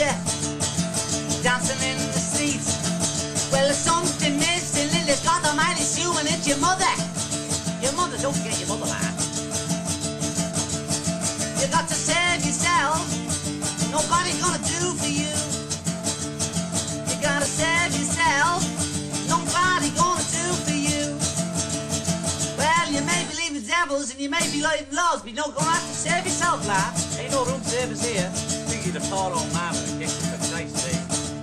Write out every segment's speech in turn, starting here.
you dancing in the streets. Well, there's something missing in this God Almighty shoe, and it's your mother. Your mother, don't forget your mother, lad. You got to save yourself. Nobody's gonna do for you. You gotta save yourself. Nobody gonna do for you. Well, you may believe in devils and you may be like laws, but you don't gonna have to save yourself, lad. Ain't no room service here. I think he's a poor old man in the kitchen for Christ's sake.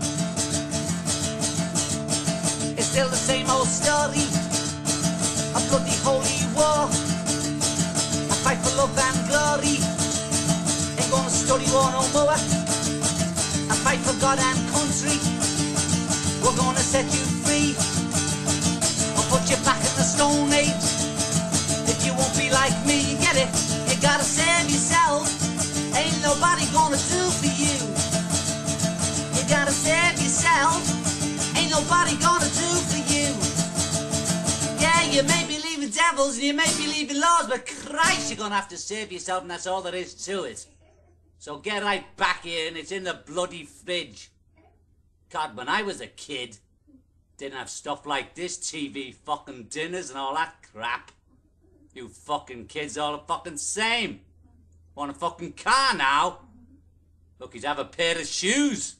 It's still the same old story. A bloody holy war. A fight for love and glory. Ain't gonna study war no more. A fight for God and country. We're gonna set you free. I'll put you back in the Stone Age. If you won't be like me, you get it. You gotta save yourself. Ain't nobody gonna do for you. You gotta save yourself. Ain't nobody gonna do for you. Yeah, you may believe in devils and you may believe in laws, but Christ, you're gonna have to save yourself, and that's all there is to it. So get right back here, and it's in the bloody fridge. God, when I was a kid, didn't have stuff like this, TV fucking dinners and all that crap. You fucking kids all the fucking same. Want a fucking car now? Lucky to have a pair of shoes.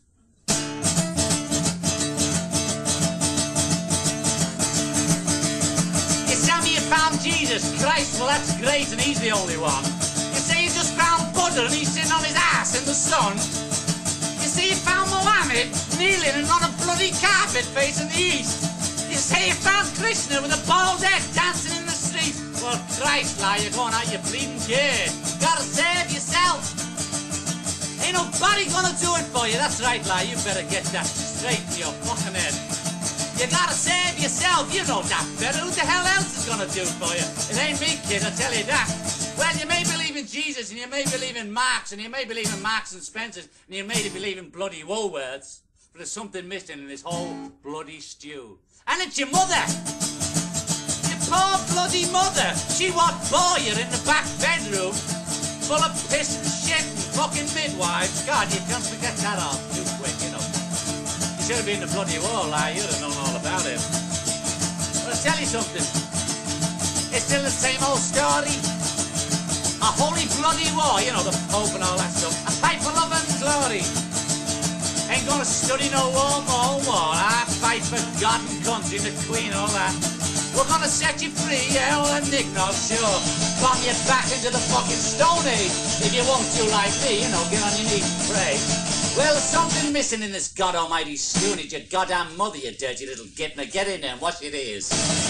You tell me you found Jesus Christ, well that's great and he's the only one. You say you just found Buddha and he's sitting on his ass in the sun. You say you found Mohammed kneeling and on a bloody carpet facing the east. You say you found Krishna with a bald head dancing in the street. Well, Christ, lie, you're going out your bleeding kid. Gotta save yourself. Ain't nobody gonna do it for you. That's right, lie, you better get that straight in your fucking head. You gotta save yourself, you know that better. Who the hell else is gonna do it for you? It ain't me, kid, I tell you that. Well, you may believe in Jesus, and you may believe in Marx, and you may believe in Marks and Spencer's, and you may believe in bloody Woolworths, but there's something missing in this whole bloody stew. And it's your mother! Your poor bloody mother! She what bore you in the back bedroom, full of piss and shit and fucking midwives. God, you can't forget that off too quick, you know. You should have been in the bloody war, like, you'd have known all about it. But I'll tell you something. It's still the same old story. A holy bloody war, you know, the Pope and all that stuff. A fight for love and glory. Ain't gonna study no war, more war. I fight for God and country, the Queen, all that. We're gonna set you free, yeah, well, and Nick, no, sure. Bomb you back into the fucking Stone Age. If you won't do like me, you know, get on your knees and pray. Well, there's something missing in this God Almighty stew, and it's your goddamn mother, you dirty little git. Now get in there and wash your ears.